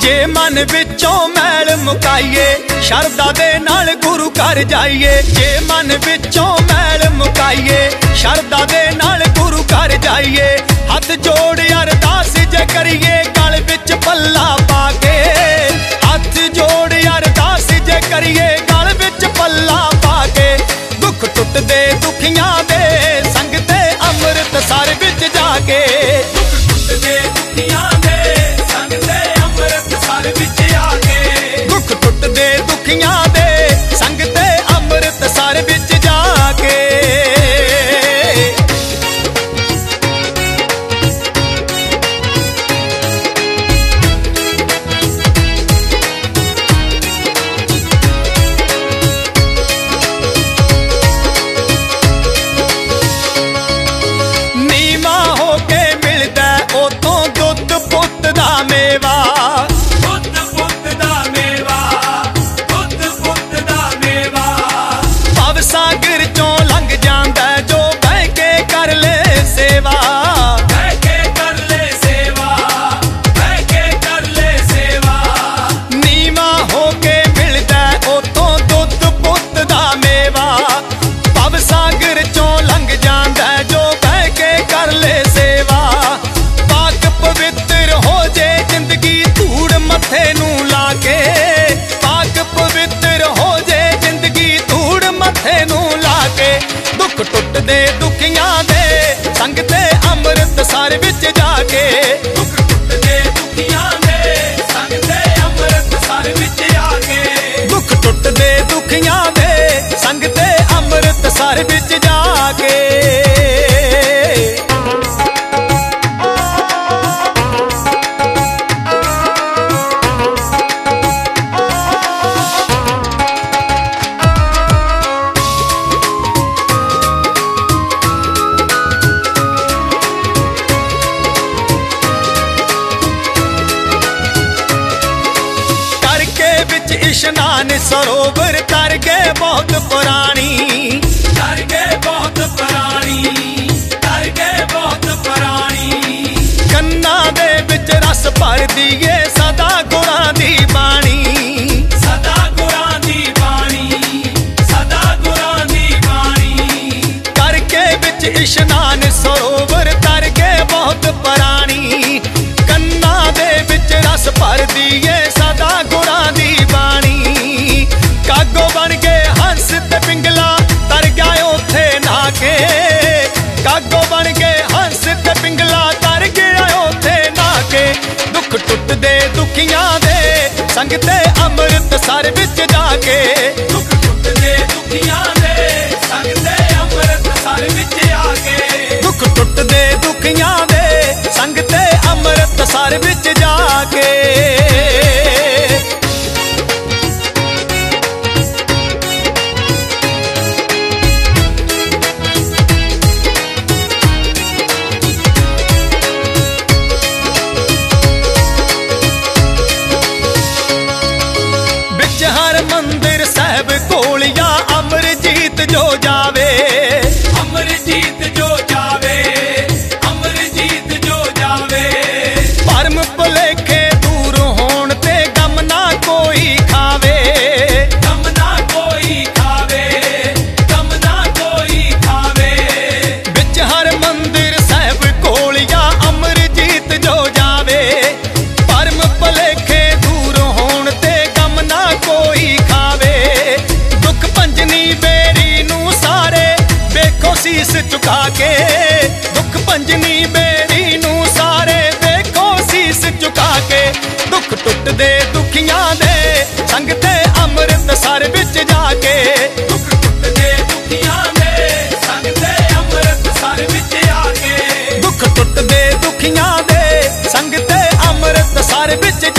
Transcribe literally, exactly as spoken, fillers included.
जे मन विचों मैल मुकाइए शरदा दे नाल गुरु घर जाइए। जे मन विचों मैल मुकाइए शरदा दे नाल गुरु घर जाइए। हथ जोड़ अरदास जे करिए गल विच पल्ला पाके। हथ जोड़ अरदास जे करिए गल विच पल्ला पाके। दुख टुट दे दुखियां दे संग ते अमृत सर विच जाके। दुख टुट दे दुखियां दे संग ते अमृत सर विच आके। दुख टुट दे दुखियां दे संग ते अमृत सर विच जाके। दुख टुट दे दुखियां दे संग ते अमृत सर विच जाके। दुख टुट दे दुखियां दे संग ते अमृत सर विच आके। दुख टुट दे दुखियां दे संग ते अमृत सर विच जाके। इशनान सरोवर कर गए बहुत पुरानी। कर गए बहुत पुरानी। कर गए बहुत पुरानी। कन्ना दे विच रस भर दिए सदा गुरां दी बाणी। सदा गुरां दी बाणी। सदा गुरां दी बाणी। करके विच इशनान सरोवर कर गए बहुत पुरानी। कन्ना दे विच रस भर दिए सदा गुरां दी बाणी। कागो बन के हंस ते पिंगला तर गया उथे नाके। कागो बन के हंस ते पिंगला तर गया उथे नाके। दुख टुट दे दुखियां दे संग ते अमृत सर विच जाके। दुख टुट दे दुखियां दे संग ते अमृत सर विच आके। दुख टुट दे दुखियां दे संग ते अमृत सर विच जाके। हर मंदिर साहब कोलिया अमरजीत जो जावे। अमरजीत जो जावे। अमरजीत जो जावे। भरम भुलेखे दूर होण ते गम ना कोई खावे। गम ना कोई खावे। गम ना कोई खावे। बिच हर मंदिर साहब कोलिया अमरजीत जो जावे। भरम भुलेखे दूर होण ते गम ना कोई खावे। दुख पंजनी बेरी नू सारे देखो शीस चुका के। दुख पंजनी बेरी नू सारे देखो शीस चुका के। दुख टुट दे दुखियां दे संग ते अमृत सर विच जाके। दुख टुट दे दुखियां दे संग ते अमृत सर विच आके। दुख टुट दे दुखियां दे संग ते अमृत सर विच